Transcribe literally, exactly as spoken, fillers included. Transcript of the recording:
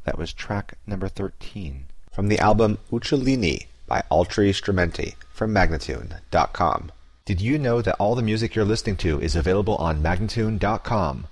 That was track number thirteen. From the album Uccellini by Altri Strumenti from Magnatune dot com. Did you know that all the music you're listening to is available on Magnatune dot com?